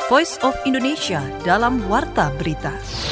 Voice of Indonesia dalam Warta Berita.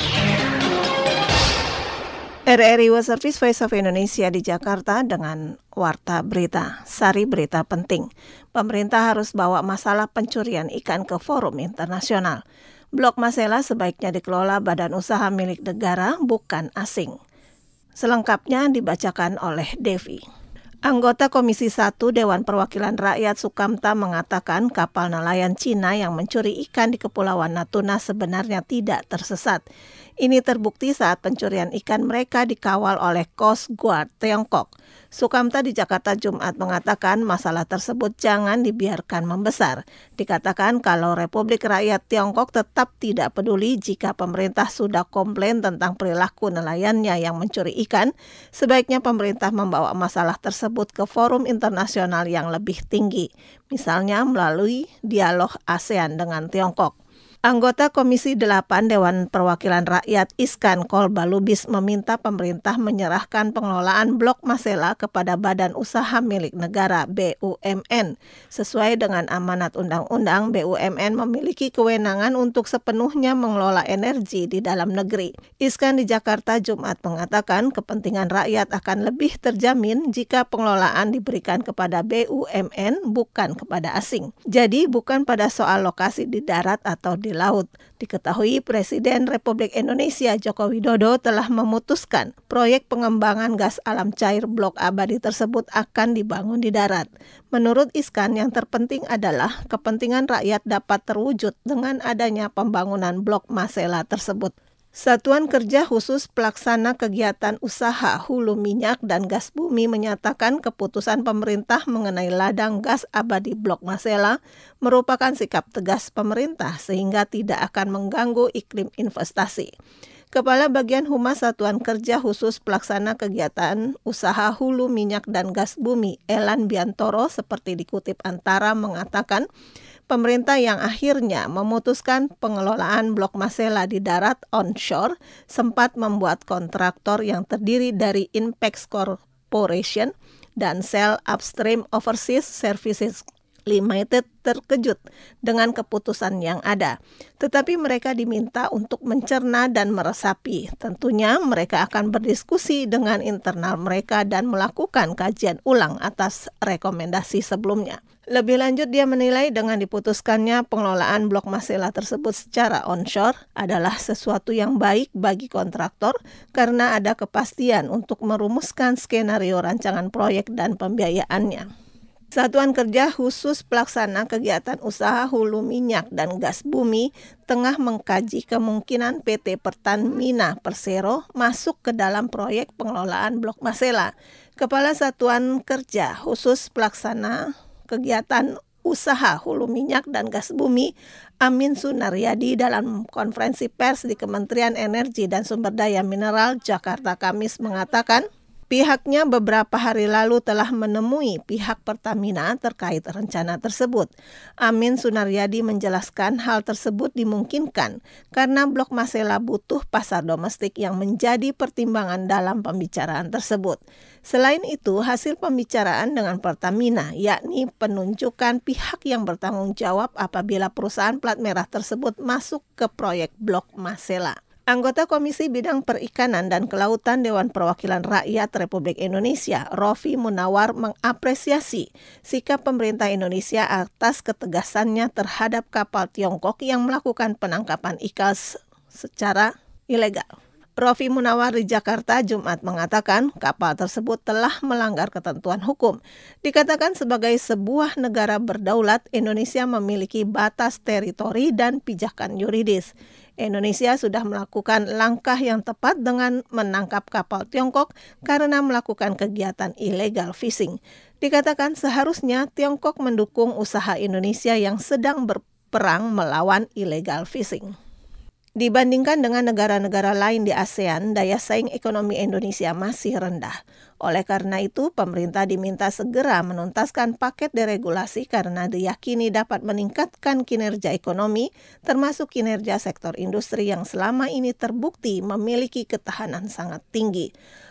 RRI World Service Voice of Indonesia di Jakarta dengan Warta Berita. Sari berita penting. Pemerintah harus bawa masalah pencurian ikan ke forum internasional. Blok Masela sebaiknya dikelola badan usaha milik negara, bukan asing. Selengkapnya dibacakan oleh Devi. Anggota Komisi 1 Dewan Perwakilan Rakyat Sukamta mengatakan kapal nelayan Cina yang mencuri ikan di Kepulauan Natuna sebenarnya tidak tersesat. Ini terbukti saat pencurian ikan mereka dikawal oleh Coast Guard Tiongkok. Sukamta di Jakarta Jumat mengatakan masalah tersebut jangan dibiarkan membesar. Dikatakan kalau Republik Rakyat Tiongkok tetap tidak peduli jika pemerintah sudah komplain tentang perilaku nelayannya yang mencuri ikan, sebaiknya pemerintah membawa masalah tersebut ke forum internasional yang lebih tinggi, misalnya melalui dialog ASEAN dengan Tiongkok. Anggota Komisi 8 Dewan Perwakilan Rakyat Iskan Kolbalubis meminta pemerintah menyerahkan pengelolaan Blok Masela kepada Badan Usaha Milik Negara BUMN. Sesuai dengan amanat undang-undang, BUMN memiliki kewenangan untuk sepenuhnya mengelola energi di dalam negeri. Iskan di Jakarta Jumat mengatakan kepentingan rakyat akan lebih terjamin jika pengelolaan diberikan kepada BUMN bukan kepada asing. Jadi bukan pada soal lokasi di darat atau di laut. Diketahui Presiden Republik Indonesia Joko Widodo telah memutuskan proyek pengembangan gas alam cair blok abadi tersebut akan dibangun di darat. Menurut Iskan, yang terpenting adalah kepentingan rakyat dapat terwujud dengan adanya pembangunan blok Masela tersebut. Satuan Kerja Khusus Pelaksana Kegiatan Usaha Hulu Minyak dan Gas Bumi menyatakan keputusan pemerintah mengenai ladang gas abadi Blok Masela merupakan sikap tegas pemerintah sehingga tidak akan mengganggu iklim investasi. Kepala Bagian Humas Satuan Kerja Khusus Pelaksana Kegiatan Usaha Hulu Minyak dan Gas Bumi, Elan Biantoro, seperti dikutip Antara, mengatakan pemerintah yang akhirnya memutuskan pengelolaan Blok Masela di darat onshore sempat membuat kontraktor yang terdiri dari Inpex Corporation dan Shell Upstream Overseas Services Limited terkejut dengan keputusan yang ada. Tetapi mereka diminta untuk mencerna dan meresapi. Tentunya mereka akan berdiskusi dengan internal mereka dan melakukan kajian ulang atas rekomendasi sebelumnya. Lebih lanjut, dia menilai dengan diputuskannya pengelolaan Blok Masela tersebut secara onshore adalah sesuatu yang baik bagi kontraktor karena ada kepastian untuk merumuskan skenario rancangan proyek dan pembiayaannya. Satuan Kerja Khusus Pelaksana Kegiatan Usaha Hulu Minyak dan Gas Bumi tengah mengkaji kemungkinan PT Pertamina Persero masuk ke dalam proyek pengelolaan Blok Masela. Kepala Satuan Kerja Khusus Pelaksana Kegiatan Usaha Hulu Minyak dan Gas Bumi, Amin Sunaryadi, dalam konferensi pers di Kementerian Energi dan Sumber Daya Mineral Jakarta Kamis mengatakan pihaknya beberapa hari lalu telah menemui pihak Pertamina terkait rencana tersebut. Amin Sunaryadi menjelaskan hal tersebut dimungkinkan karena Blok Masela butuh pasar domestik yang menjadi pertimbangan dalam pembicaraan tersebut. Selain itu, hasil pembicaraan dengan Pertamina, yakni penunjukan pihak yang bertanggung jawab apabila perusahaan plat merah tersebut masuk ke proyek Blok Masela. Anggota Komisi Bidang Perikanan dan Kelautan Dewan Perwakilan Rakyat Republik Indonesia, Rofi Munawar, mengapresiasi sikap pemerintah Indonesia atas ketegasannya terhadap kapal Tiongkok yang melakukan penangkapan ikan secara ilegal. Rofi Munawar di Jakarta Jumat mengatakan kapal tersebut telah melanggar ketentuan hukum. Dikatakan sebagai sebuah negara berdaulat, Indonesia memiliki batas teritori dan pijakan yuridis. Indonesia sudah melakukan langkah yang tepat dengan menangkap kapal Tiongkok karena melakukan kegiatan illegal fishing. Dikatakan seharusnya Tiongkok mendukung usaha Indonesia yang sedang berperang melawan illegal fishing. Dibandingkan dengan negara-negara lain di ASEAN, daya saing ekonomi Indonesia masih rendah. Oleh karena itu, pemerintah diminta segera menuntaskan paket deregulasi karena diyakini dapat meningkatkan kinerja ekonomi, termasuk kinerja sektor industri yang selama ini terbukti memiliki ketahanan sangat tinggi.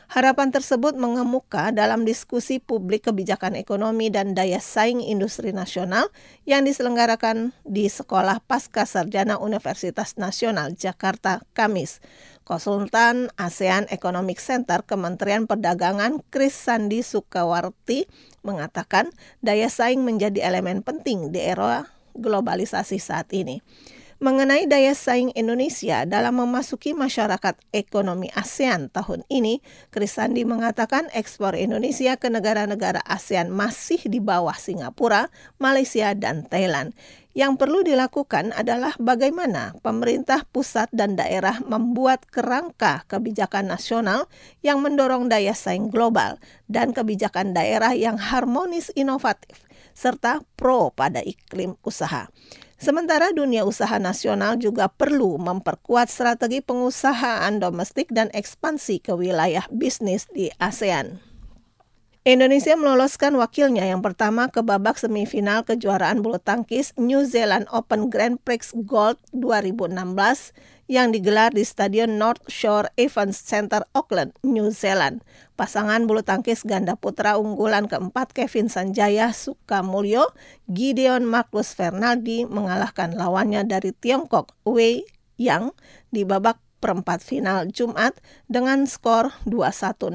Harapan tersebut mengemuka dalam diskusi publik kebijakan ekonomi dan daya saing industri nasional yang diselenggarakan di Sekolah Pasca Sarjana Universitas Nasional Jakarta, Kamis. Konsultan ASEAN Economic Center Kementerian Perdagangan Chris Sandi Sukawarti mengatakan daya saing menjadi elemen penting di era globalisasi saat ini. Mengenai daya saing Indonesia dalam memasuki masyarakat ekonomi ASEAN tahun ini, Chris Sandi mengatakan ekspor Indonesia ke negara-negara ASEAN masih di bawah Singapura, Malaysia, dan Thailand. Yang perlu dilakukan adalah bagaimana pemerintah pusat dan daerah membuat kerangka kebijakan nasional yang mendorong daya saing global dan kebijakan daerah yang harmonis inovatif, serta pro pada iklim usaha. Sementara dunia usaha nasional juga perlu memperkuat strategi pengusahaan domestik dan ekspansi ke wilayah bisnis di ASEAN. Indonesia meloloskan wakilnya yang pertama ke babak semifinal kejuaraan bulu tangkis New Zealand Open Grand Prix Gold 2016 yang digelar di Stadion North Shore Events Center, Auckland, New Zealand. Pasangan bulu tangkis ganda putra unggulan keempat Kevin Sanjaya Sukamulyo, Gideon Marcus Fernaldi mengalahkan lawannya dari Tiongkok Wei Yang di babak perempat final Jumat dengan skor 21-16,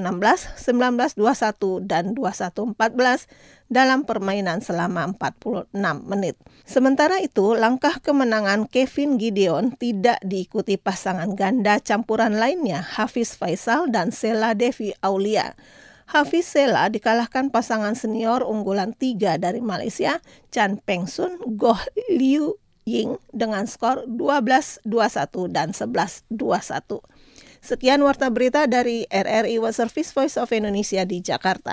19-21, dan 21-14 dalam permainan selama 46 menit. Sementara itu, langkah kemenangan Kevin Gideon tidak diikuti pasangan ganda campuran lainnya, Hafiz Faisal dan Sheila Devi Aulia. Hafiz Sheila dikalahkan pasangan senior unggulan 3 dari Malaysia, Chan Peng Sun, Goh Liu Ying dengan skor 12-21 dan 11-21. Sekian warta berita dari RRI World Service Voice of Indonesia di Jakarta.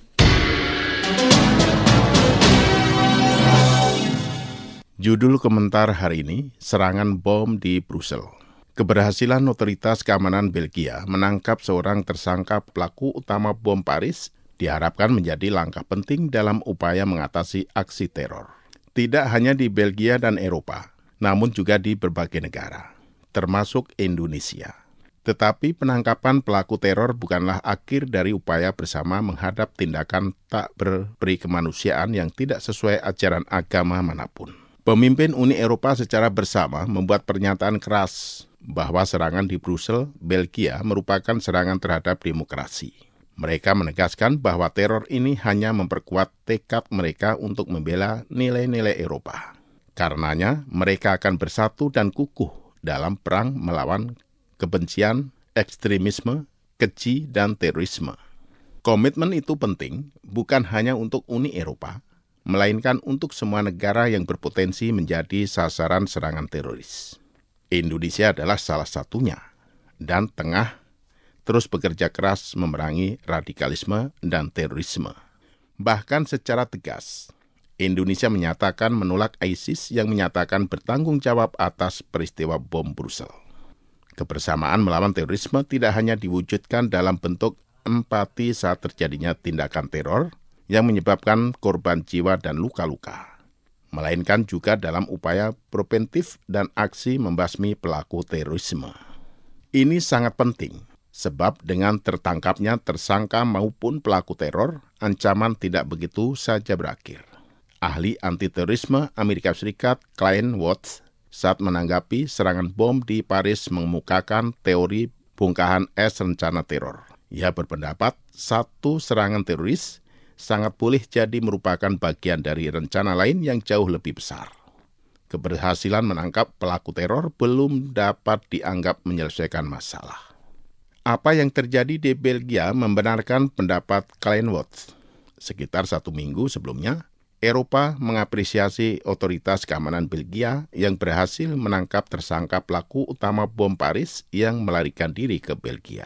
Judul komentar hari ini, serangan bom di Brussel. Keberhasilan otoritas keamanan Belgia menangkap seorang tersangka pelaku utama bom Paris diharapkan menjadi langkah penting dalam upaya mengatasi aksi teror. Tidak hanya di Belgia dan Eropa, namun juga di berbagai negara, termasuk Indonesia. Tetapi penangkapan pelaku teror bukanlah akhir dari upaya bersama menghadap tindakan tak berperi kemanusiaan yang tidak sesuai ajaran agama manapun. Pemimpin Uni Eropa secara bersama membuat pernyataan keras bahwa serangan di Brussel, Belgia merupakan serangan terhadap demokrasi. Mereka menegaskan bahwa teror ini hanya memperkuat tekad mereka untuk membela nilai-nilai Eropa. Karenanya, mereka akan bersatu dan kukuh dalam perang melawan kebencian, ekstremisme, keji, dan terorisme. Komitmen itu penting bukan hanya untuk Uni Eropa, melainkan untuk semua negara yang berpotensi menjadi sasaran serangan teroris. Indonesia adalah salah satunya, dan tengah terus bekerja keras memerangi radikalisme dan terorisme. Bahkan secara tegas, Indonesia menyatakan menolak ISIS yang menyatakan bertanggung jawab atas peristiwa bom Brussel. Kebersamaan melawan terorisme tidak hanya diwujudkan dalam bentuk empati saat terjadinya tindakan teror yang menyebabkan korban jiwa dan luka-luka, melainkan juga dalam upaya preventif dan aksi membasmi pelaku terorisme. Ini sangat penting, sebab dengan tertangkapnya tersangka maupun pelaku teror, ancaman tidak begitu saja berakhir. Ahli anti-terorisme Amerika Serikat Klein Watts saat menanggapi serangan bom di Paris mengemukakan teori bongkahan es rencana teror. Ia berpendapat satu serangan teroris sangat boleh jadi merupakan bagian dari rencana lain yang jauh lebih besar. Keberhasilan menangkap pelaku teror belum dapat dianggap menyelesaikan masalah. Apa yang terjadi di Belgia membenarkan pendapat Klein Watts. Sekitar 1 minggu sebelumnya, Eropa mengapresiasi otoritas keamanan Belgia yang berhasil menangkap tersangka pelaku utama bom Paris yang melarikan diri ke Belgia.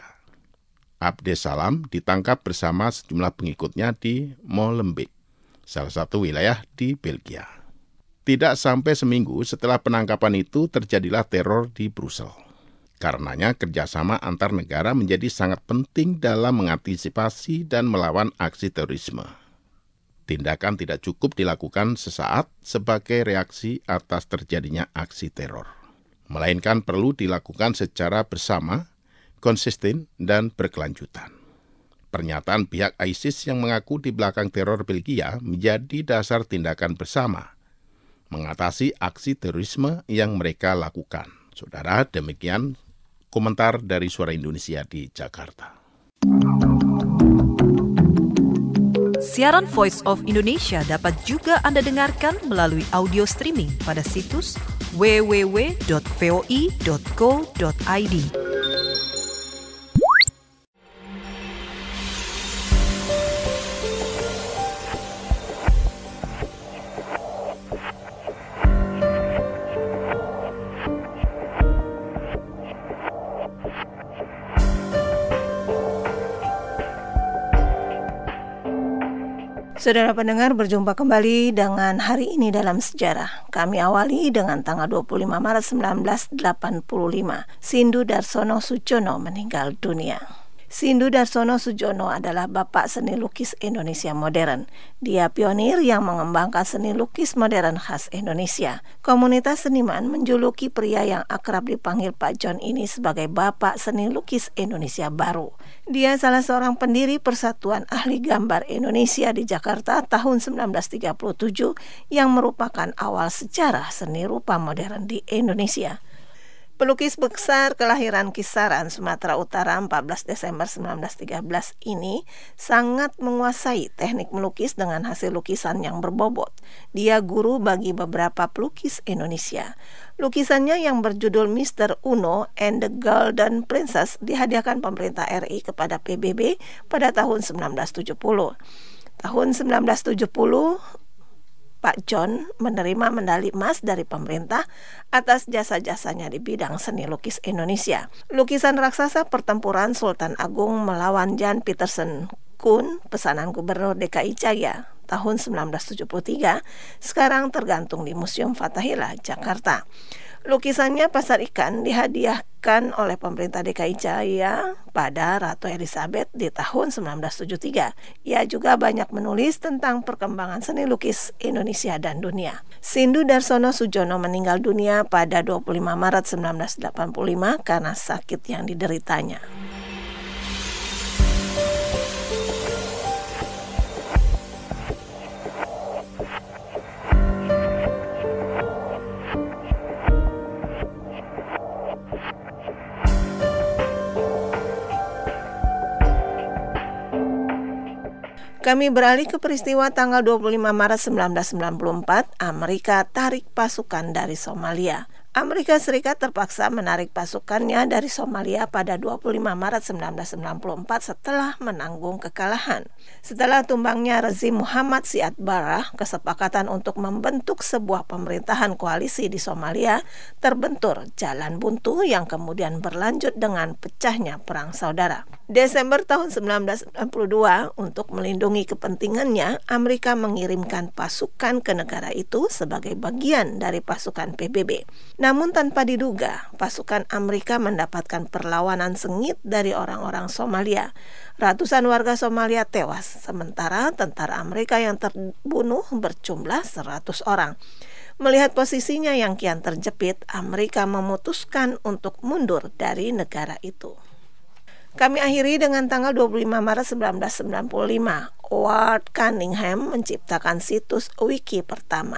Abdesalam ditangkap bersama sejumlah pengikutnya di Molenbeek, salah satu wilayah di Belgia. Tidak sampai seminggu setelah penangkapan itu terjadilah teror di Brussel. Karenanya kerjasama antar negara menjadi sangat penting dalam mengantisipasi dan melawan aksi terorisme. Tindakan tidak cukup dilakukan sesaat sebagai reaksi atas terjadinya aksi teror, melainkan perlu dilakukan secara bersama, konsisten, dan berkelanjutan. Pernyataan pihak ISIS yang mengaku di belakang teror Belgia menjadi dasar tindakan bersama mengatasi aksi terorisme yang mereka lakukan. Saudara, demikian komentar dari Suara Indonesia di Jakarta. Siaran Voice of Indonesia dapat juga Anda dengarkan melalui audio streaming pada situs www.voi.co.id. Saudara pendengar, berjumpa kembali dengan Hari Ini Dalam Sejarah. Kami awali dengan tanggal 25 Maret 1985. Sindu Darsono Sujono meninggal dunia. Sindu Darsono Sujono adalah bapak seni lukis Indonesia modern. Dia pionir yang mengembangkan seni lukis modern khas Indonesia. Komunitas seniman menjuluki pria yang akrab dipanggil Pak John ini sebagai bapak seni lukis Indonesia baru. Dia salah seorang pendiri Persatuan Ahli Gambar Indonesia di Jakarta tahun 1937 yang merupakan awal sejarah seni rupa modern di Indonesia. Pelukis besar kelahiran Kisaran, Sumatera Utara 14 Desember 1913 ini sangat menguasai teknik melukis dengan hasil lukisan yang berbobot. Dia guru bagi beberapa pelukis Indonesia. Lukisannya yang berjudul Mr. Uno and the Golden Princess dihadiahkan pemerintah RI kepada PBB pada tahun 1970. Tahun 1970, Pak John menerima medali emas dari pemerintah atas jasa-jasanya di bidang seni lukis Indonesia. Lukisan raksasa pertempuran Sultan Agung melawan Jan Pietersen Koen, pesanan Gubernur DKI Jaya tahun 1973, sekarang tergantung di Museum Fathahillah, Jakarta. Lukisannya Pasar Ikan dihadiahkan oleh pemerintah DKI Jaya pada Ratu Elizabeth di tahun 1973. Ia juga banyak menulis tentang perkembangan seni lukis Indonesia dan dunia. Sindu Darsono Sujono meninggal dunia pada 25 Maret 1985 karena sakit yang dideritanya. Kami beralih ke peristiwa tanggal 25 Maret 1994, Amerika tarik pasukan dari Somalia. Amerika Serikat terpaksa menarik pasukannya dari Somalia pada 25 Maret 1994 setelah menanggung kekalahan. Setelah tumbangnya rezim Muhammad Siad Barre, kesepakatan untuk membentuk sebuah pemerintahan koalisi di Somalia terbentur jalan buntu yang kemudian berlanjut dengan pecahnya Perang Saudara. Desember tahun 1992, untuk melindungi kepentingannya, Amerika mengirimkan pasukan ke negara itu sebagai bagian dari pasukan PBB. Namun tanpa diduga, pasukan Amerika mendapatkan perlawanan sengit dari orang-orang Somalia. Ratusan warga Somalia tewas, sementara tentara Amerika yang terbunuh berjumlah 100 orang. Melihat posisinya yang kian terjepit, Amerika memutuskan untuk mundur dari negara itu. Kami akhiri dengan tanggal 25 Maret 1995. Ward Cunningham menciptakan situs wiki pertama.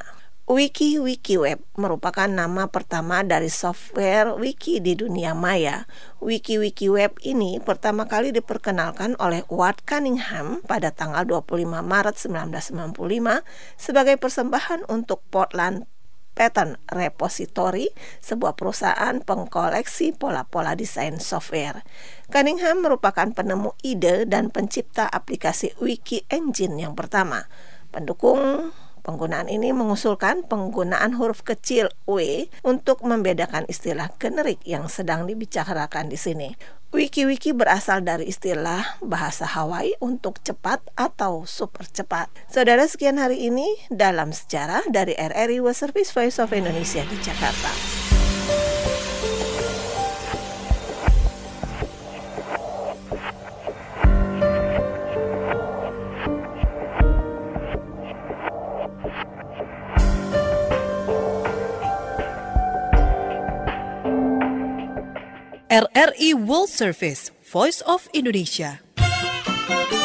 WikiWeb merupakan nama pertama dari software wiki di dunia maya. WikiWeb ini pertama kali diperkenalkan oleh Ward Cunningham pada tanggal 25 Maret 1995 sebagai persembahan untuk Portland Pattern Repository, sebuah perusahaan pengkoleksi pola-pola desain software. Cunningham merupakan penemu ide dan pencipta aplikasi Wiki Engine yang pertama. Pendukung penggunaan ini mengusulkan penggunaan huruf kecil W untuk membedakan istilah generik yang sedang dibicarakan di sini. Wiki berasal dari istilah bahasa Hawaii untuk cepat atau super cepat. Saudara, sekian hari ini dalam sejarah dari RRI World Service Voice of Indonesia di Jakarta. RRI World Service, Voice of Indonesia.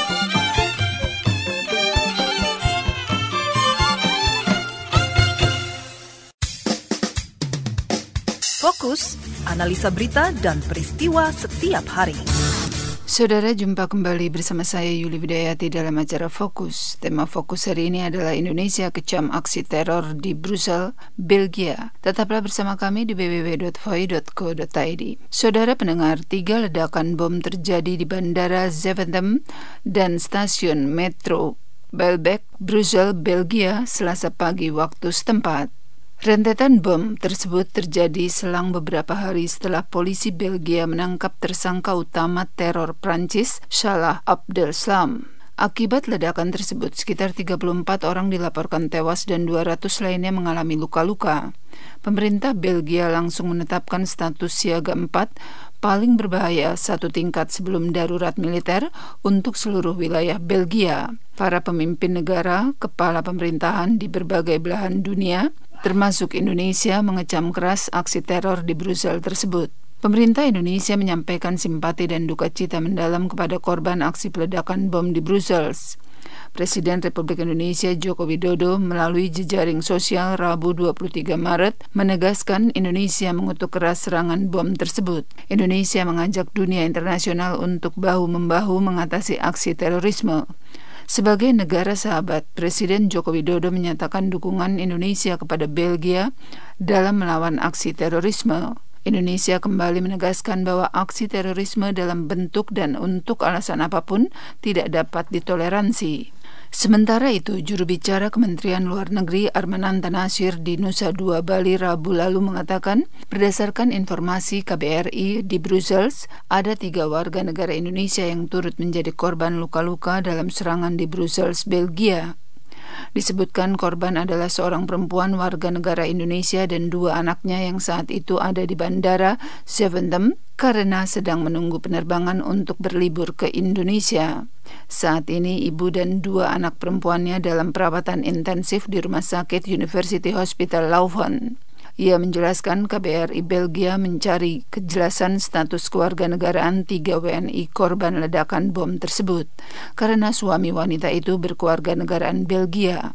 Fokus, analisa berita dan peristiwa setiap hari. Saudara, jumpa kembali bersama saya Yuli Widayati dalam acara Fokus. Tema Fokus hari ini adalah Indonesia kecam aksi teror di Brussel, Belgia. Tetaplah bersama kami di www.voi.co.id. Saudara pendengar, 3 ledakan bom terjadi di Bandara Zaventem dan stasiun metro Belbeek, Brussel, Belgia, Selasa pagi waktu setempat. Rentetan bom tersebut terjadi selang beberapa hari setelah polisi Belgia menangkap tersangka utama teror Prancis, Salah Abdeslam. Akibat ledakan tersebut, sekitar 34 orang dilaporkan tewas dan 200 lainnya mengalami luka-luka. Pemerintah Belgia langsung menetapkan status siaga 4 paling berbahaya 1 tingkat sebelum darurat militer untuk seluruh wilayah Belgia. Para pemimpin negara, kepala pemerintahan di berbagai belahan dunia, termasuk Indonesia, mengecam keras aksi teror di Brussel tersebut. Pemerintah Indonesia menyampaikan simpati dan duka cita mendalam kepada korban aksi peledakan bom di Brussels. Presiden Republik Indonesia Joko Widodo melalui jejaring sosial Rabu 23 Maret menegaskan Indonesia mengutuk keras serangan bom tersebut. Indonesia mengajak dunia internasional untuk bahu-membahu mengatasi aksi terorisme. Sebagai negara sahabat, Presiden Joko Widodo menyatakan dukungan Indonesia kepada Belgia dalam melawan aksi terorisme. Indonesia kembali menegaskan bahwa aksi terorisme dalam bentuk dan untuk alasan apapun tidak dapat ditoleransi. Sementara itu, juru bicara Kementerian Luar Negeri Armananta Nasir di Nusa Dua Bali Rabu lalu mengatakan, berdasarkan informasi KBRI di Brussels, ada 3 warga negara Indonesia yang turut menjadi korban luka-luka dalam serangan di Brussels, Belgia. Disebutkan korban adalah seorang perempuan warga negara Indonesia dan 2 anaknya yang saat itu ada di Bandara Zaventem karena sedang menunggu penerbangan untuk berlibur ke Indonesia. Saat ini ibu dan 2 anak perempuannya dalam perawatan intensif di Rumah Sakit University Hospital Leuven. Ia menjelaskan KBRI Belgia mencari kejelasan status kewarganegaraan 3 WNI korban ledakan bom tersebut, karena suami wanita itu berkewarganegaraan Belgia.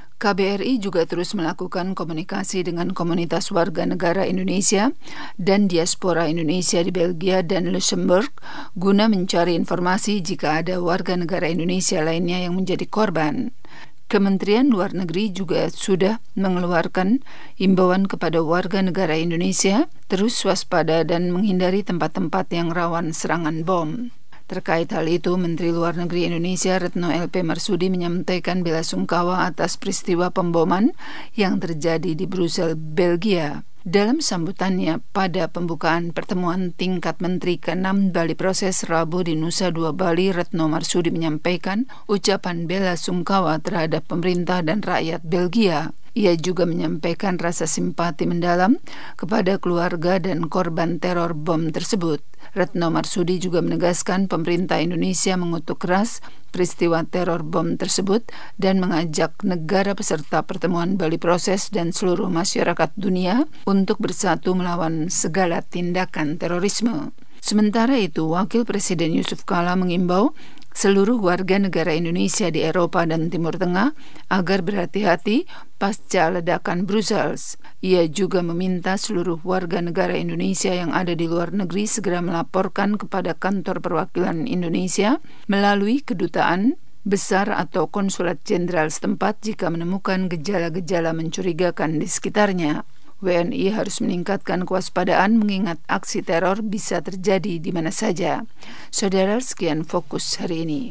KBRI juga terus melakukan komunikasi dengan komunitas warga negara Indonesia dan diaspora Indonesia di Belgia dan Luxembourg guna mencari informasi jika ada warga negara Indonesia lainnya yang menjadi korban. Kementerian Luar Negeri juga sudah mengeluarkan imbauan kepada warga negara Indonesia terus waspada dan menghindari tempat-tempat yang rawan serangan bom. Terkait hal itu, Menteri Luar Negeri Indonesia Retno LP Marsudi menyampaikan belasungkawa atas peristiwa pemboman yang terjadi di Brussel, Belgia. Dalam sambutannya pada pembukaan pertemuan tingkat Menteri ke-6 Bali Proses Rabu di Nusa Dua Bali, Retno Marsudi menyampaikan ucapan bela sungkawa terhadap pemerintah dan rakyat Belgia. Ia juga menyampaikan rasa simpati mendalam kepada keluarga dan korban teror bom tersebut. Retno Marsudi juga menegaskan pemerintah Indonesia mengutuk keras peristiwa teror bom tersebut dan mengajak negara peserta pertemuan Bali Proses dan seluruh masyarakat dunia untuk bersatu melawan segala tindakan terorisme. Sementara itu, Wakil Presiden Yusuf Kala mengimbau seluruh warga negara Indonesia di Eropa dan Timur Tengah agar berhati-hati pasca ledakan Brussels. Ia juga meminta seluruh warga negara Indonesia yang ada di luar negeri segera melaporkan kepada kantor perwakilan Indonesia melalui kedutaan besar atau konsulat jenderal setempat jika menemukan gejala-gejala mencurigakan di sekitarnya. WNI harus meningkatkan kewaspadaan mengingat aksi teror bisa terjadi di mana saja. Saudara, sekian Fokus hari ini.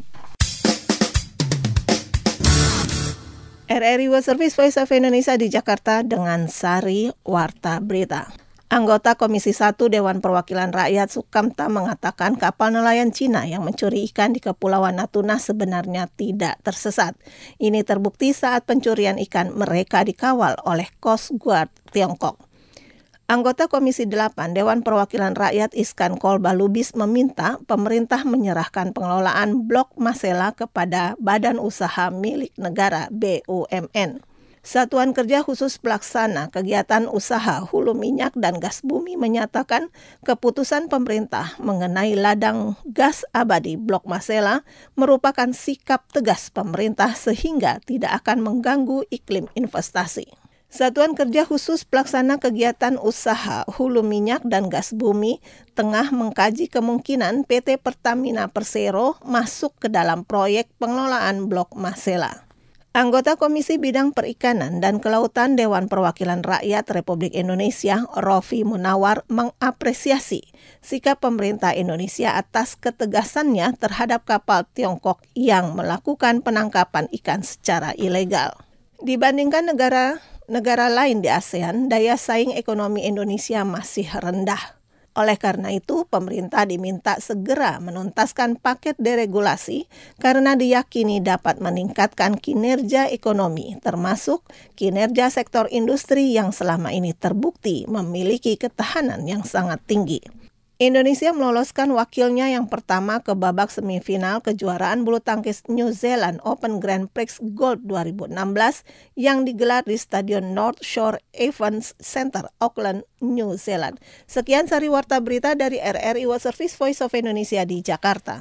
RRI World Service Voice of Indonesia di Jakarta dengan Sari Warta Berita. Anggota Komisi 1 Dewan Perwakilan Rakyat Sukamta mengatakan kapal nelayan Cina yang mencuri ikan di Kepulauan Natuna sebenarnya tidak tersesat. Ini terbukti saat pencurian ikan mereka dikawal oleh Coast Guard Tiongkok. Anggota Komisi 8 Dewan Perwakilan Rakyat Iskan Kolbalubis meminta pemerintah menyerahkan pengelolaan Blok Masela kepada Badan Usaha Milik Negara BUMN. Satuan Kerja Khusus Pelaksana Kegiatan Usaha Hulu Minyak dan Gas Bumi menyatakan keputusan pemerintah mengenai ladang gas abadi Blok Masela merupakan sikap tegas pemerintah sehingga tidak akan mengganggu iklim investasi. Satuan Kerja Khusus Pelaksana Kegiatan Usaha Hulu Minyak dan Gas Bumi tengah mengkaji kemungkinan PT Pertamina Persero masuk ke dalam proyek pengelolaan Blok Masela. Anggota Komisi Bidang Perikanan dan Kelautan Dewan Perwakilan Rakyat Republik Indonesia, Rofi Munawar, mengapresiasi sikap pemerintah Indonesia atas ketegasannya terhadap kapal Tiongkok yang melakukan penangkapan ikan secara ilegal. Dibandingkan negara lain di ASEAN, daya saing ekonomi Indonesia masih rendah. Oleh karena itu, pemerintah diminta segera menuntaskan paket deregulasi karena diyakini dapat meningkatkan kinerja ekonomi, termasuk kinerja sektor industri yang selama ini terbukti memiliki ketahanan yang sangat tinggi. Indonesia meloloskan wakilnya yang pertama ke babak semifinal kejuaraan bulu tangkis New Zealand Open Grand Prix Gold 2016 yang digelar di Stadion North Shore Events Center, Auckland, New Zealand. Sekian sari warta berita dari RRI World Service Voice of Indonesia di Jakarta.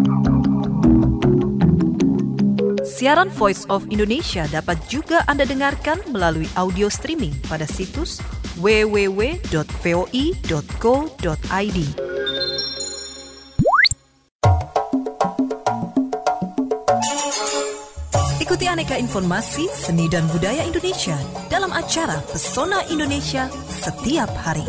Siaran Voice of Indonesia dapat juga Anda dengarkan melalui audio streaming pada situs www.voi.co.id. Ikuti aneka informasi seni dan budaya Indonesia dalam acara Pesona Indonesia setiap hari.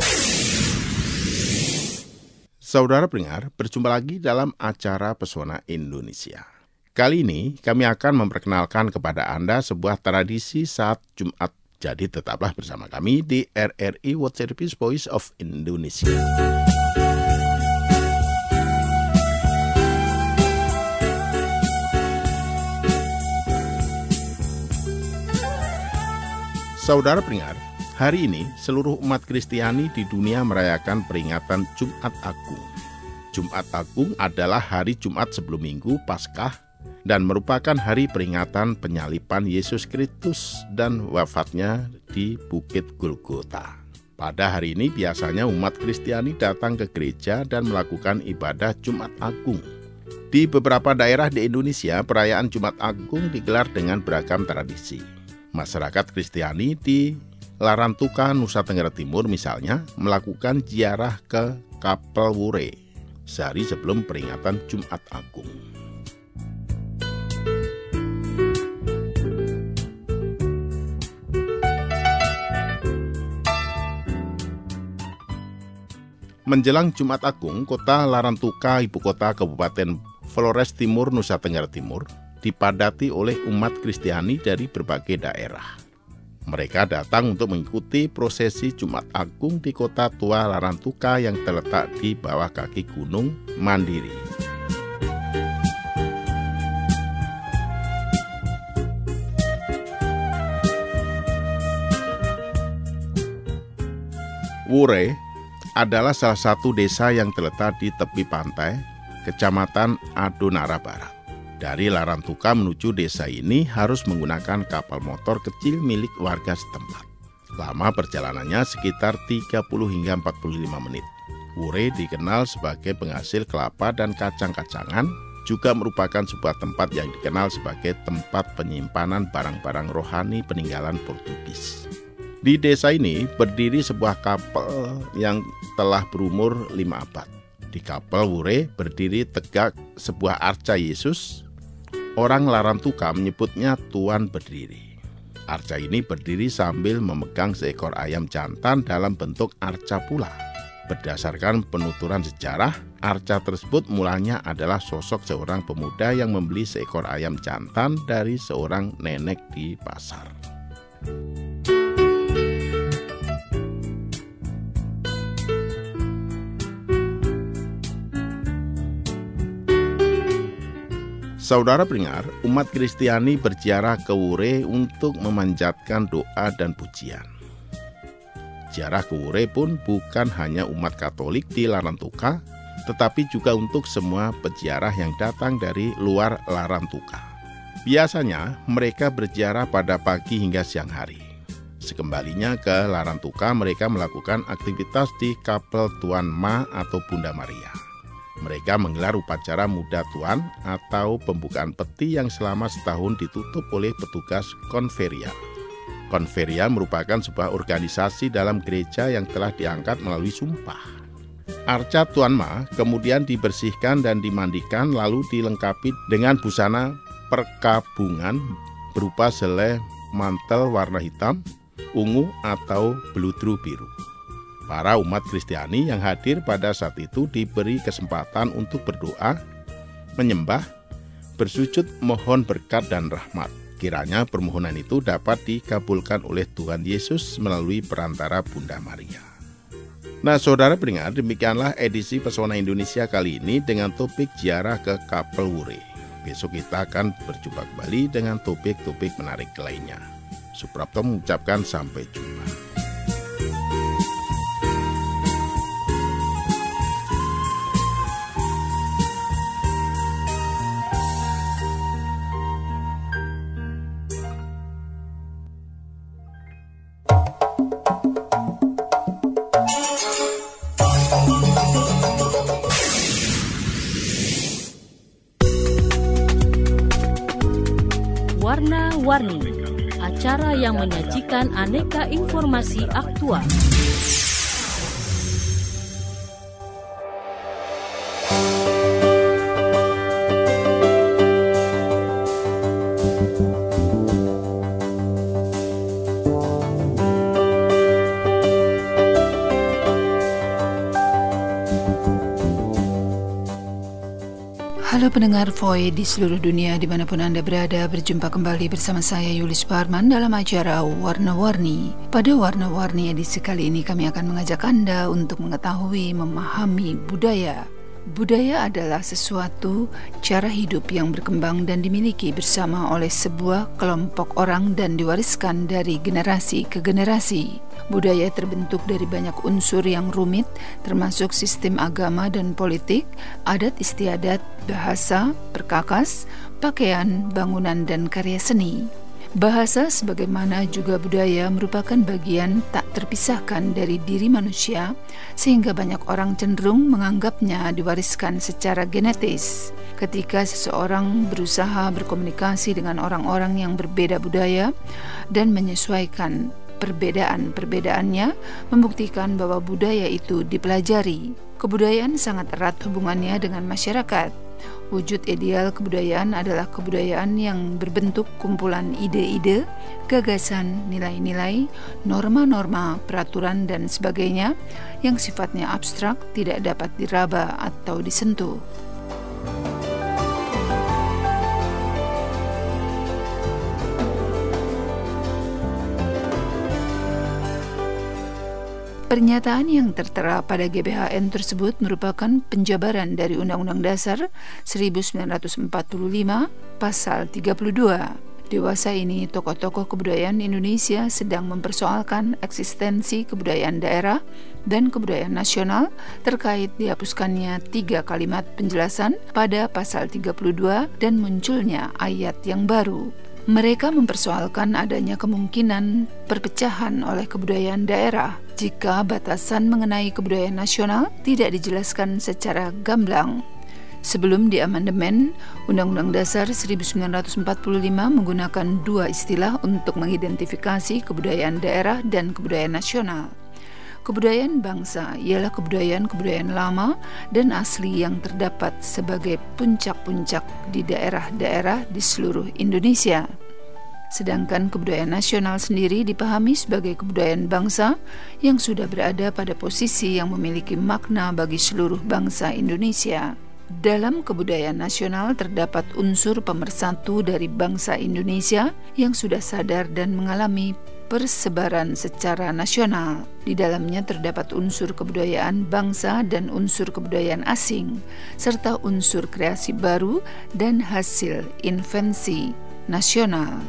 Saudara pendengar, berjumpa lagi dalam acara Pesona Indonesia. Kali ini kami akan memperkenalkan kepada Anda sebuah tradisi saat Jumat. Jadi tetaplah bersama kami di RRI World Service Voice of Indonesia. Saudara pendengar, hari ini seluruh umat Kristiani di dunia merayakan peringatan Jumat Agung. Jumat Agung adalah hari Jumat sebelum Minggu Paskah dan merupakan hari peringatan penyaliban Yesus Kristus dan wafatnya di Bukit Golgota. Pada hari ini biasanya umat Kristiani datang ke gereja dan melakukan ibadah Jumat Agung. Di beberapa daerah di Indonesia, perayaan Jumat Agung digelar dengan beragam tradisi. Masyarakat Kristiani di Larantuka, Nusa Tenggara Timur misalnya, melakukan ziarah ke Kapel Wure sehari sebelum peringatan Jumat Agung. Menjelang Jumat Agung, kota Larantuka, ibu kota Kabupaten Flores Timur, Nusa Tenggara Timur, dipadati oleh umat Kristiani dari berbagai daerah. Mereka datang untuk mengikuti prosesi Jumat Agung di kota tua Larantuka yang terletak di bawah kaki Gunung Mandiri. Wure adalah salah satu desa yang terletak di tepi pantai, Kecamatan Adonara Barat. Dari Larantuka menuju desa ini harus menggunakan kapal motor kecil milik warga setempat. Lama perjalanannya sekitar 30 hingga 45 menit. Wure dikenal sebagai penghasil kelapa dan kacang-kacangan, juga merupakan sebuah tempat yang dikenal sebagai tempat penyimpanan barang-barang rohani peninggalan Portugis. Di desa ini berdiri sebuah kapel yang telah berumur 5 abad. Di kapel Wure berdiri tegak sebuah arca Yesus. Orang Larantuka menyebutnya Tuan Berdiri. Arca ini berdiri sambil memegang seekor ayam jantan dalam bentuk arca pula. Berdasarkan penuturan sejarah, arca tersebut mulanya adalah sosok seorang pemuda yang membeli seekor ayam jantan dari seorang nenek di pasar. Saudara pendengar, umat Kristiani berziarah ke Wure untuk memanjatkan doa dan pujian. Ziarah ke Wure pun bukan hanya umat Katolik di Larantuka, tetapi juga untuk semua peziarah yang datang dari luar Larantuka. Biasanya mereka berziarah pada pagi hingga siang hari. Sekembalinya ke Larantuka, mereka melakukan aktivitas di Kapel Tuan Ma atau Bunda Maria. Mereka menggelar upacara Muda Tuan atau pembukaan peti yang selama setahun ditutup oleh petugas konferial. Konferia merupakan sebuah organisasi dalam gereja yang telah diangkat melalui sumpah. Arca Tuan Ma kemudian dibersihkan dan dimandikan lalu dilengkapi dengan busana perkabungan berupa selai mantel warna hitam, ungu atau beludru biru. Para umat Kristiani yang hadir pada saat itu diberi kesempatan untuk berdoa, menyembah, bersujud mohon berkat dan rahmat. Kiranya permohonan itu dapat dikabulkan oleh Tuhan Yesus melalui perantara Bunda Maria. Nah, saudara pendengar, demikianlah edisi Pesona Indonesia kali ini dengan topik ziarah ke Kapel Wure. Besok kita akan berjumpa kembali dengan topik-topik menarik lainnya. Suprapto mengucapkan sampai jumpa. Warna-Warni, acara yang menyajikan aneka informasi aktual. Halo pendengar Voice di seluruh dunia dimanapun Anda berada, berjumpa kembali bersama saya Yulis Parman dalam acara Warna-Warni. Pada Warna-Warni edisi kali ini kami akan mengajak Anda untuk mengetahui, memahami budaya. Budaya adalah sesuatu cara hidup yang berkembang dan dimiliki bersama oleh sebuah kelompok orang dan diwariskan dari generasi ke generasi. Budaya terbentuk dari banyak unsur yang rumit, termasuk sistem agama dan politik, adat istiadat, bahasa, perkakas, pakaian, bangunan, dan karya seni. Bahasa sebagaimana juga budaya merupakan bagian tak terpisahkan dari diri manusia, sehingga banyak orang cenderung menganggapnya diwariskan secara genetis. Ketika seseorang berusaha berkomunikasi dengan orang-orang yang berbeda budaya dan menyesuaikan perbedaan-perbedaannya, membuktikan bahwa budaya itu dipelajari. Kebudayaan sangat erat hubungannya dengan masyarakat. Wujud ideal kebudayaan adalah kebudayaan yang berbentuk kumpulan ide-ide, gagasan, nilai-nilai, norma-norma, peraturan, dan sebagainya yang sifatnya abstrak, tidak dapat diraba atau disentuh. Pernyataan yang tertera pada GBHN tersebut merupakan penjabaran dari Undang-Undang Dasar 1945 Pasal 32. Dewasa ini, tokoh-tokoh kebudayaan Indonesia sedang mempersoalkan eksistensi kebudayaan daerah dan kebudayaan nasional terkait dihapuskannya 3 kalimat penjelasan pada Pasal 32 dan munculnya ayat yang baru. Mereka mempersoalkan adanya kemungkinan perpecahan oleh kebudayaan daerah jika batasan mengenai kebudayaan nasional tidak dijelaskan secara gamblang. Sebelum diamandemen, Undang-Undang Dasar 1945 menggunakan 2 istilah untuk mengidentifikasi kebudayaan daerah dan kebudayaan nasional. Kebudayaan bangsa ialah kebudayaan-kebudayaan lama dan asli yang terdapat sebagai puncak-puncak di daerah-daerah di seluruh Indonesia. Sedangkan kebudayaan nasional sendiri dipahami sebagai kebudayaan bangsa yang sudah berada pada posisi yang memiliki makna bagi seluruh bangsa Indonesia. Dalam kebudayaan nasional terdapat unsur pemersatu dari bangsa Indonesia yang sudah sadar dan mengalami persebaran secara nasional. Di dalamnya terdapat unsur kebudayaan bangsa dan unsur kebudayaan asing, serta unsur kreasi baru dan hasil invensi nasional.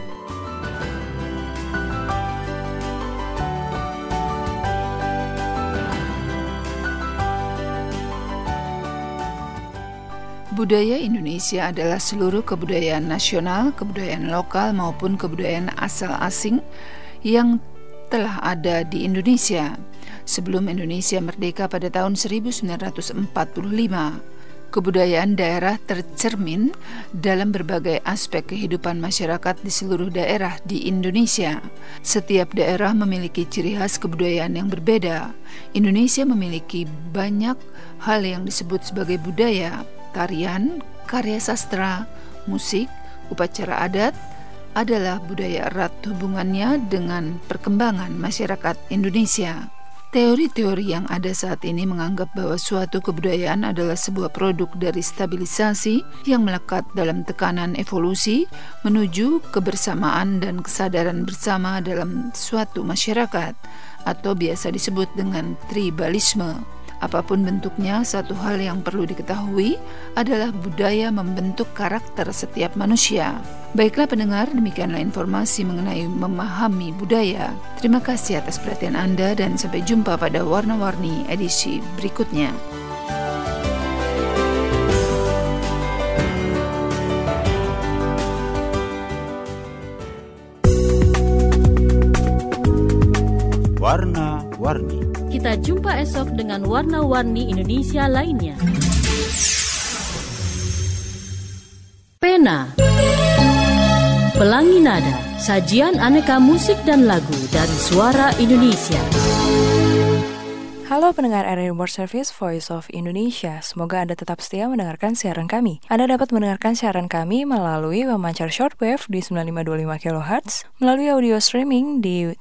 Budaya Indonesia adalah seluruh kebudayaan nasional, kebudayaan lokal maupun kebudayaan asal asing yang telah ada di Indonesia. Sebelum Indonesia merdeka pada tahun 1945, Kebudayaan daerah tercermin dalam berbagai aspek kehidupan masyarakat di seluruh daerah di Indonesia. Setiap daerah memiliki ciri khas kebudayaan yang berbeda. Indonesia memiliki banyak hal yang disebut sebagai budaya. Tarian, karya sastra, musik, upacara adat adalah budaya erat hubungannya dengan perkembangan masyarakat Indonesia. Teori-teori yang ada saat ini menganggap bahwa suatu kebudayaan adalah sebuah produk dari stabilisasi yang melekat dalam tekanan evolusi menuju kebersamaan dan kesadaran bersama dalam suatu masyarakat, atau biasa disebut dengan tribalisme. Apapun bentuknya, satu hal yang perlu diketahui adalah budaya membentuk karakter setiap manusia. Baiklah pendengar, demikianlah informasi mengenai memahami budaya. Terima kasih atas perhatian Anda dan sampai jumpa pada Warna-Warni edisi berikutnya. Warna-Warni. Kita jumpa esok dengan warna-warni Indonesia lainnya. Pena, Pelangi Nada, sajian aneka musik dan lagu dari suara Indonesia. Halo pendengar RRI World Service Voice of Indonesia, semoga Anda tetap setia mendengarkan siaran kami. Anda dapat mendengarkan siaran kami melalui pemancar shortwave di 9525 kHz, melalui audio streaming di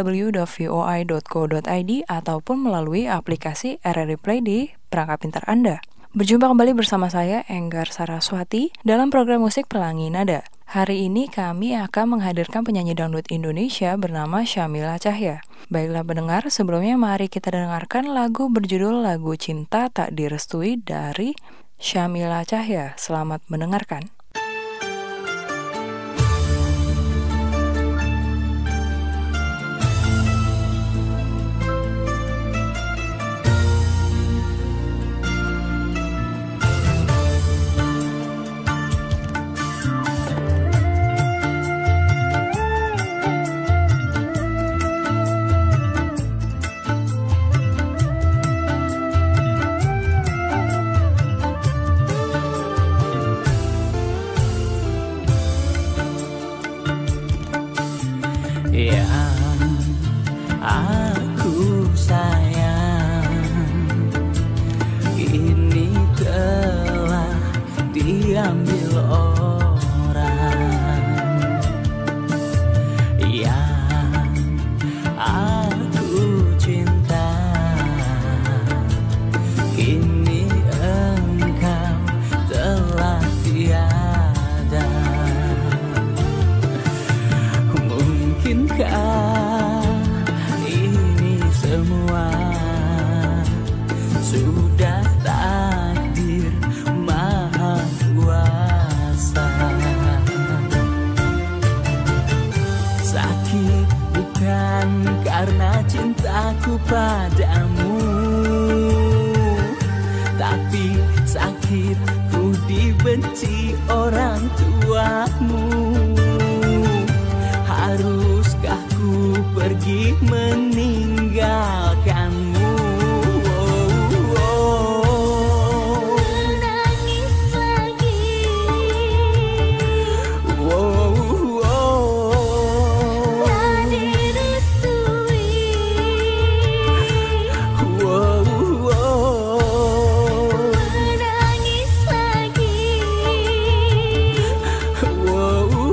www.voi.co.id ataupun melalui aplikasi RRI Play di perangkat pintar Anda. Berjumpa kembali bersama saya, Enggar Saraswati, dalam program musik Pelangi Nada. Hari ini kami akan menghadirkan penyanyi dangdut Indonesia bernama Syamila Cahya. Baiklah pendengar, sebelumnya mari kita dengarkan lagu berjudul Lagu Cinta Tak Direstui dari Syamila Cahya. Selamat mendengarkan. Whoa.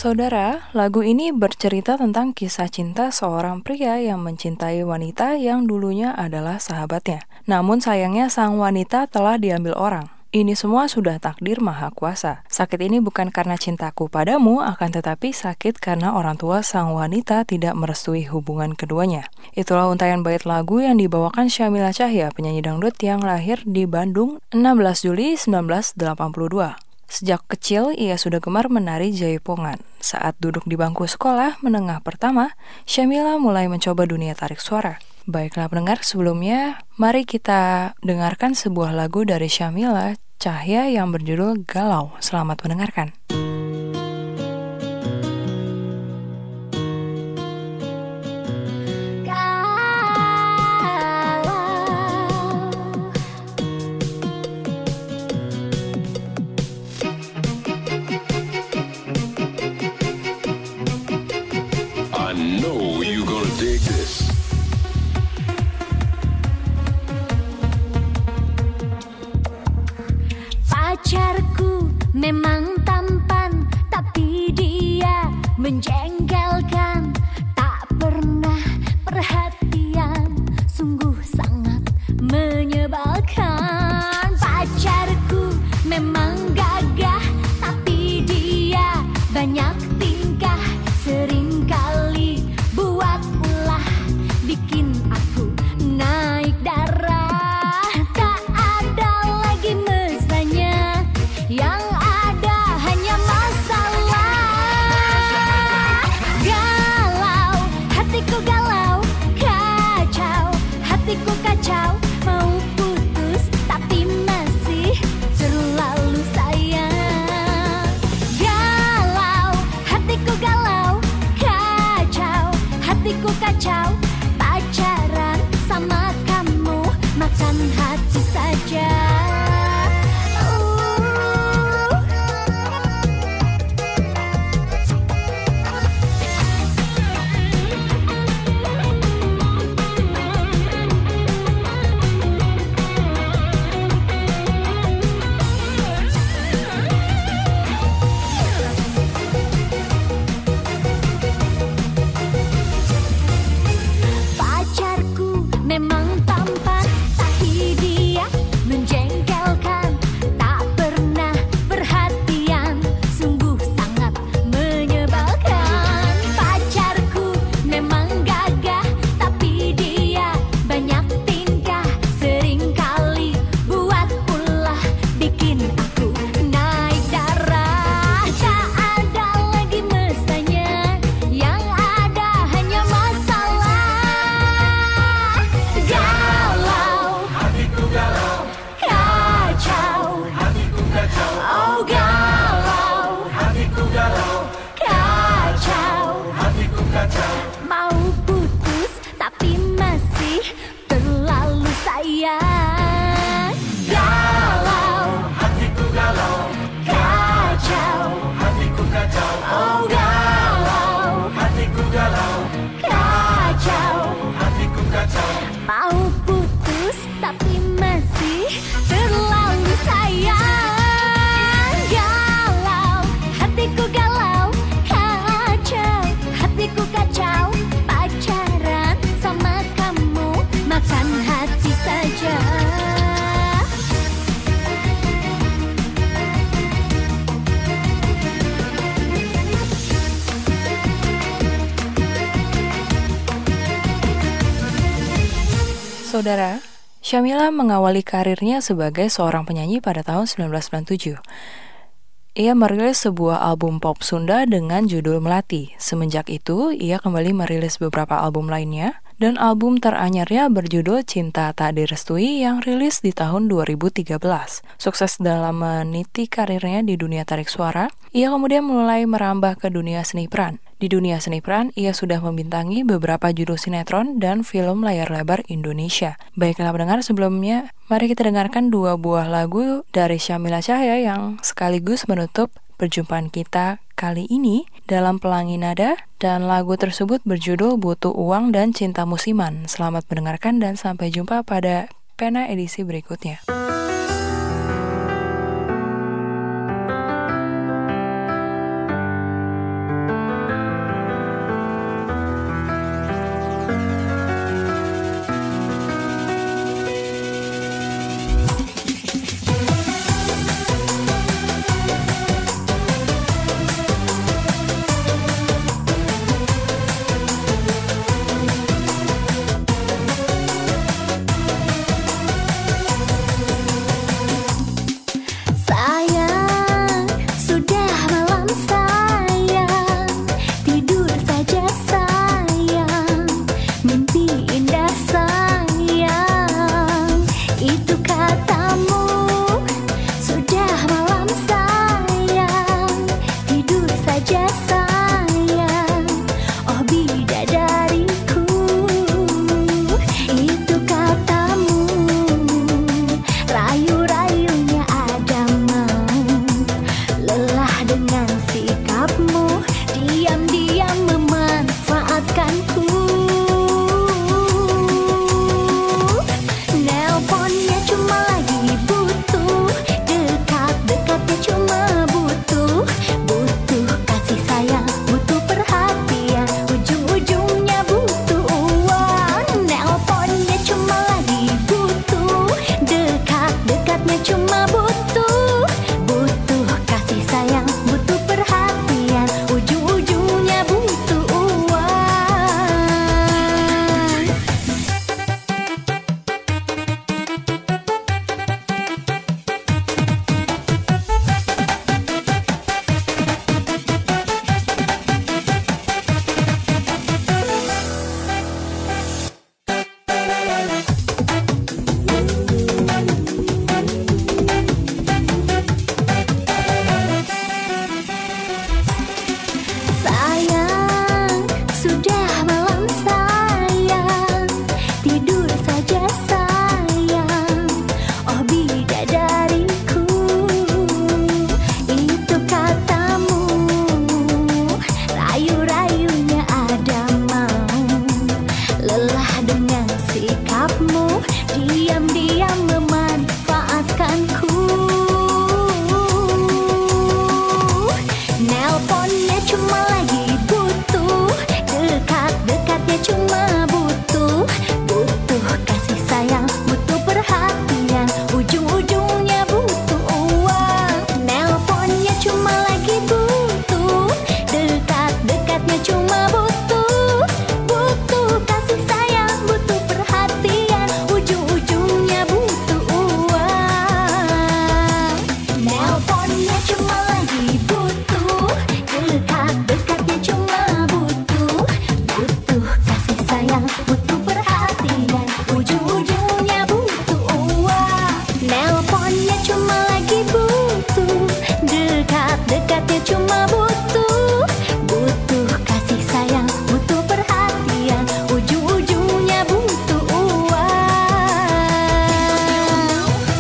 Saudara, lagu ini bercerita tentang kisah cinta seorang pria yang mencintai wanita yang dulunya adalah sahabatnya. Namun sayangnya sang wanita telah diambil orang. Ini semua sudah takdir Maha Kuasa. Sakit ini bukan karena cintaku padamu, akan tetapi sakit karena orang tua sang wanita tidak merestui hubungan keduanya. Itulah untayan bait lagu yang dibawakan Syamila Cahya, penyanyi dangdut yang lahir di Bandung 16 Juli 1982. Sejak kecil, ia sudah gemar menari jaipongan. Saat duduk di bangku sekolah menengah pertama, Syamila mulai mencoba dunia tarik suara. Baiklah pendengar, sebelumnya mari kita dengarkan sebuah lagu dari Syamila Cahya yang berjudul Galau. Selamat mendengarkan. Pacarku memang tampan, tapi dia menjengkelkan. Tak pernah perhatian, sungguh sangat menyebalkan. Pacarku memang gagah, tapi dia banyak tingkah. Seringkali buat ulah, bikin aku naik darah. Kacau, pacaran sama kamu, makan hati saja. Saudara, Syamila mengawali karirnya sebagai seorang penyanyi pada tahun 1997. Ia merilis sebuah album pop Sunda dengan judul Melati. Semenjak itu, ia kembali merilis beberapa album lainnya, dan album teranyarnya berjudul Cinta Tak Direstui yang rilis di tahun 2013. Sukses dalam meniti karirnya di dunia tarik suara, ia kemudian mulai merambah ke dunia seni peran. Di dunia seni peran, ia sudah membintangi beberapa judul sinetron dan film layar lebar Indonesia. Baiklah pendengar, sebelumnya mari kita dengarkan dua buah lagu dari Syamila Cahya yang sekaligus menutup perjumpaan kita kali ini dalam Pelangi Nada, dan lagu tersebut berjudul Butuh Uang dan Cinta Musiman. Selamat mendengarkan dan sampai jumpa pada Pena edisi berikutnya. cuma butuh kasih sayang, butuh perhatian, ujung-ujungnya butuh uang. Sayang, sudah malam sayang, tidur saja sayang. Oh bidadariku, itu katamu, rayu-rayunya ada mau. Lelah dengan sikapmu, diam-diam memanfaatkanku. Nelponnya cuma lagi butuh, dekat-dekatnya cuma butuh kasih sayang, butuh perhatian, ujung-ujungnya butuh uang. Nelponnya cuma lagi butuh, dekat-dekatnya cuma butuh kasih sayang, butuh perhatian, ujung-ujungnya butuh uang. Nelponnya cuma lagi butuh, dekat-dekatnya cuma butuh kasih sayang, butuh perhatian, ujung-ujungnya butuh uang. Nelponnya cuma lagi butuh, dekat-dekatnya cuma butuh kasih sayang, butuh perhatian, ujung-ujungnya butuh uang.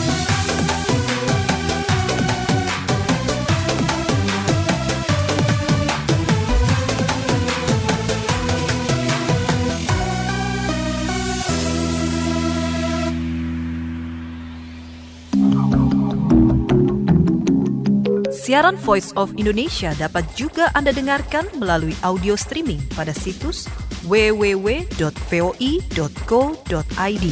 Siaran Voice of Indonesia dapat juga Anda dengarkan melalui audio streaming pada situs www.voi.co.id.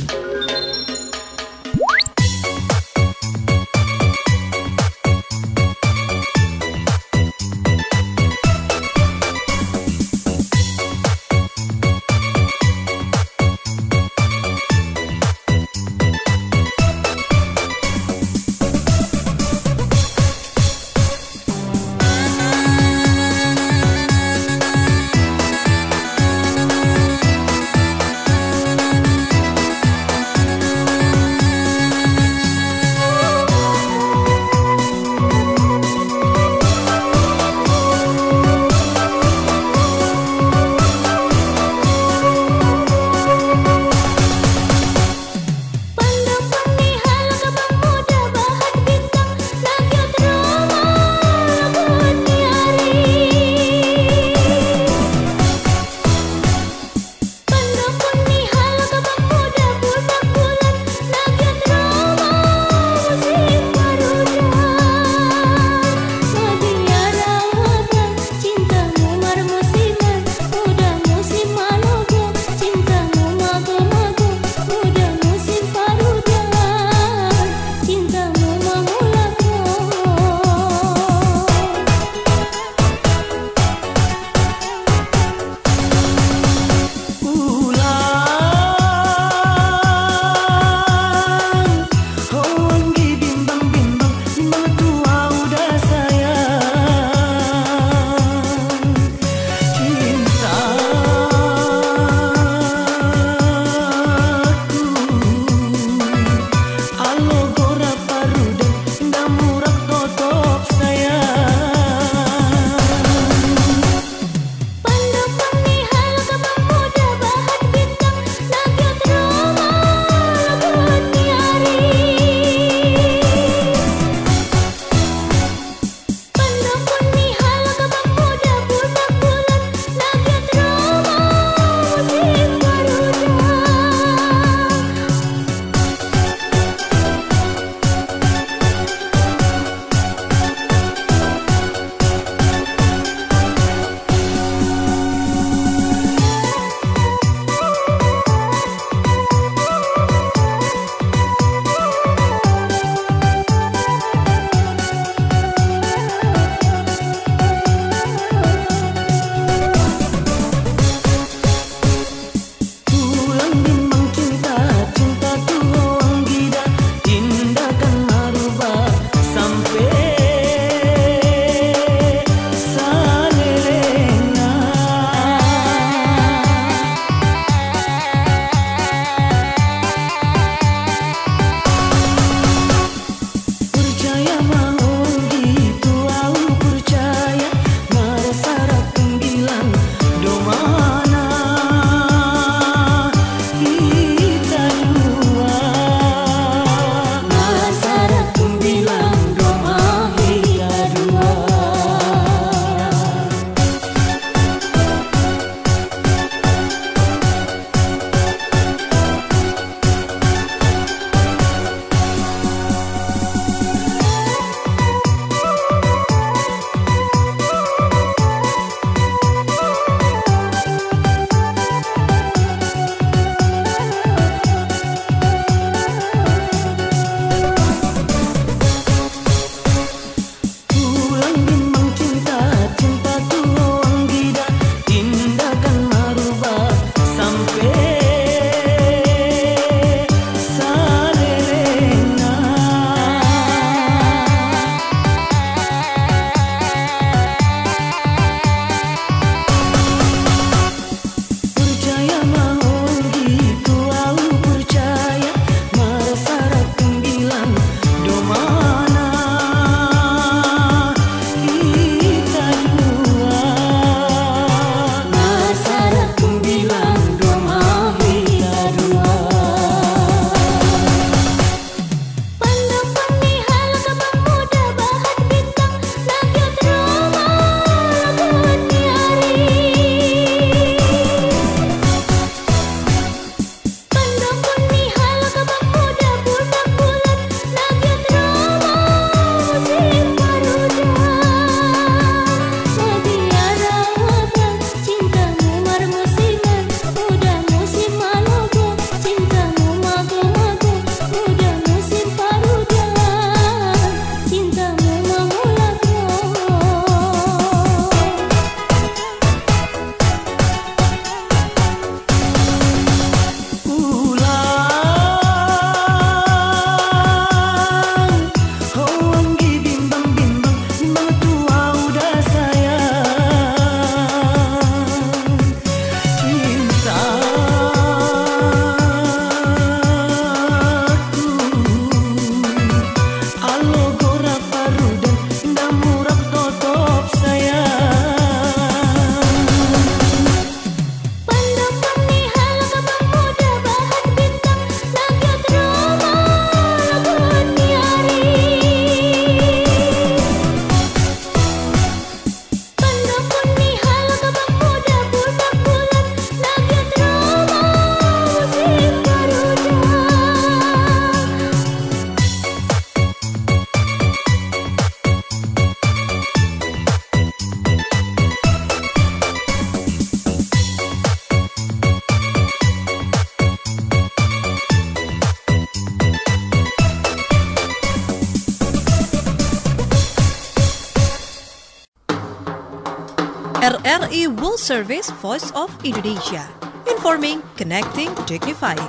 RRI World Service Voice of Indonesia. Informing, connecting, dignifying.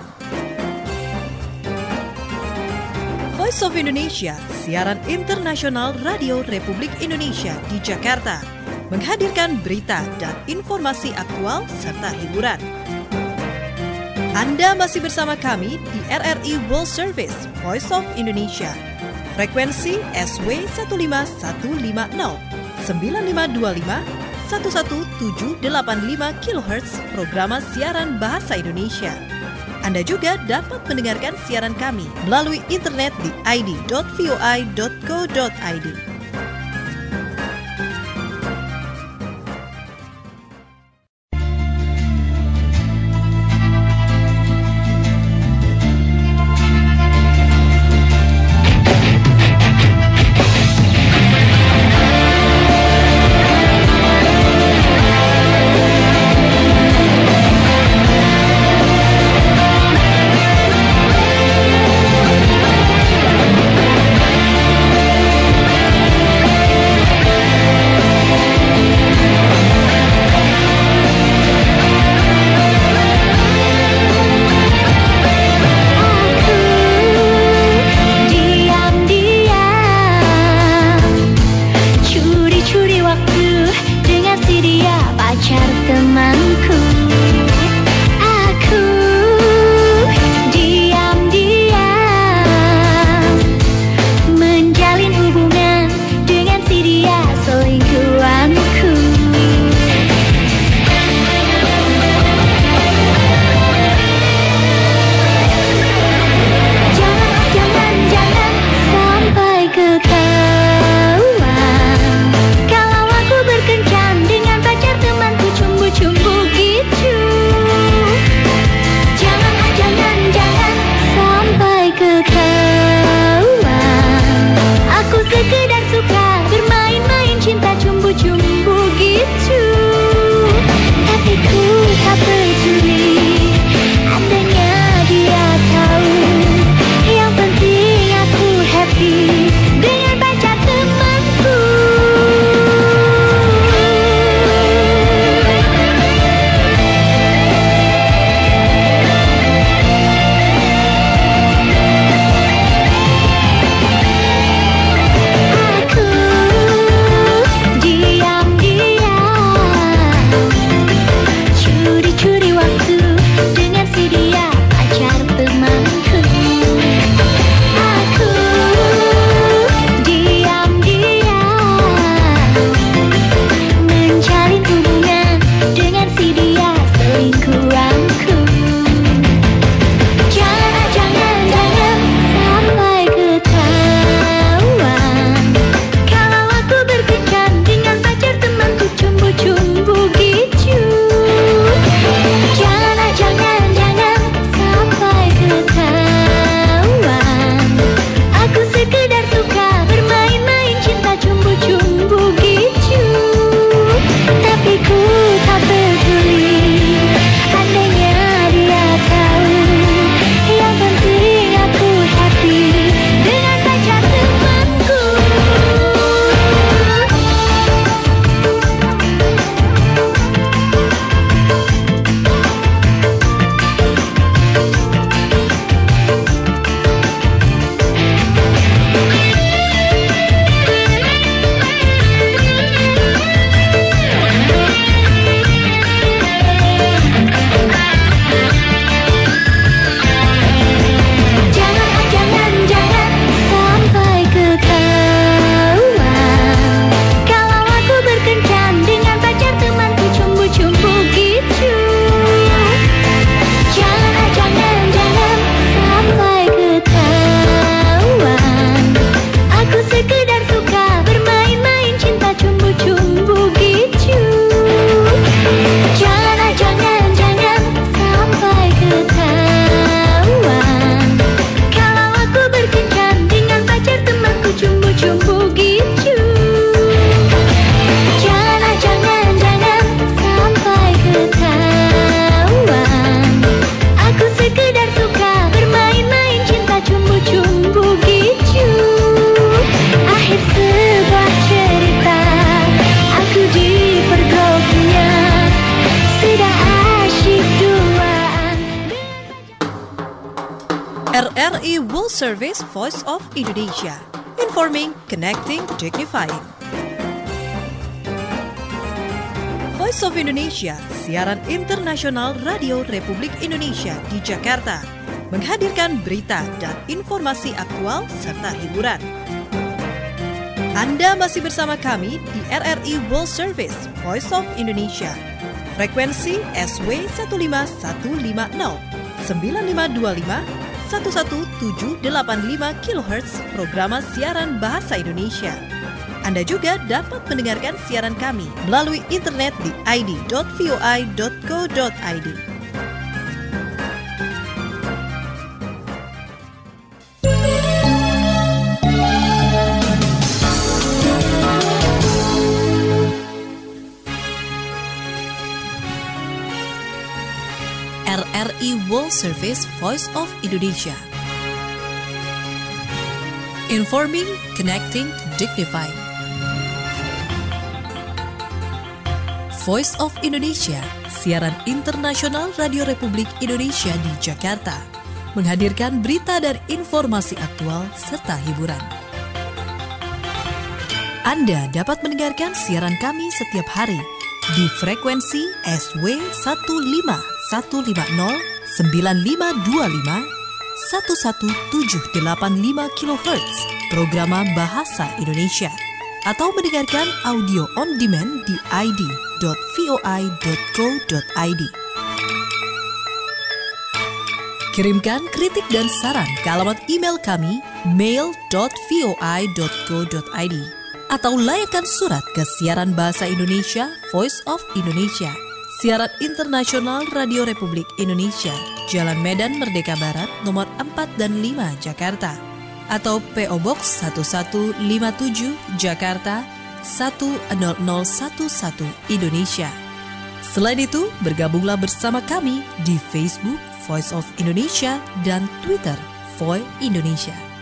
Voice of Indonesia, siaran internasional Radio Republik Indonesia di Jakarta, menghadirkan berita dan informasi aktual serta hiburan. Anda masih bersama kami di RRI World Service Voice of Indonesia. Frekuensi SW 15150, 9525, 11785 kHz programa siaran bahasa Indonesia. Anda juga dapat mendengarkan siaran kami melalui internet di id.voi.co.id. RRI World Service Voice of Indonesia. Informing, connecting, dignifying. Voice of Indonesia, siaran internasional Radio Republik Indonesia di Jakarta, menghadirkan berita dan informasi aktual serta hiburan. Anda masih bersama kami di RRI World Service Voice of Indonesia. Frekuensi SW 15150, 9525, 11785 kHz programa siaran bahasa Indonesia. Anda juga dapat mendengarkan siaran kami melalui internet di id.voi.co.id. RRI World Service Voice of Indonesia. Informing, connecting, dignifying. Voice of Indonesia, siaran internasional Radio Republik Indonesia di Jakarta, menghadirkan berita dan informasi aktual serta hiburan. Anda dapat mendengarkan siaran kami setiap hari di frekuensi SW 15150, 9525, 11785 kHz programa bahasa Indonesia, atau mendengarkan audio on demand di id.voi.co.id. Kirimkan kritik dan saran ke alamat email kami mail.voi.co.id atau layangkan surat ke siaran bahasa Indonesia Voice of Indonesia, siaran internasional Radio Republik Indonesia, Jalan Medan Merdeka Barat, nomor 4 dan 5, Jakarta, atau PO Box 1157, Jakarta 10011, Indonesia. Selain itu, bergabunglah bersama kami di Facebook Voice of Indonesia dan Twitter Voi Indonesia.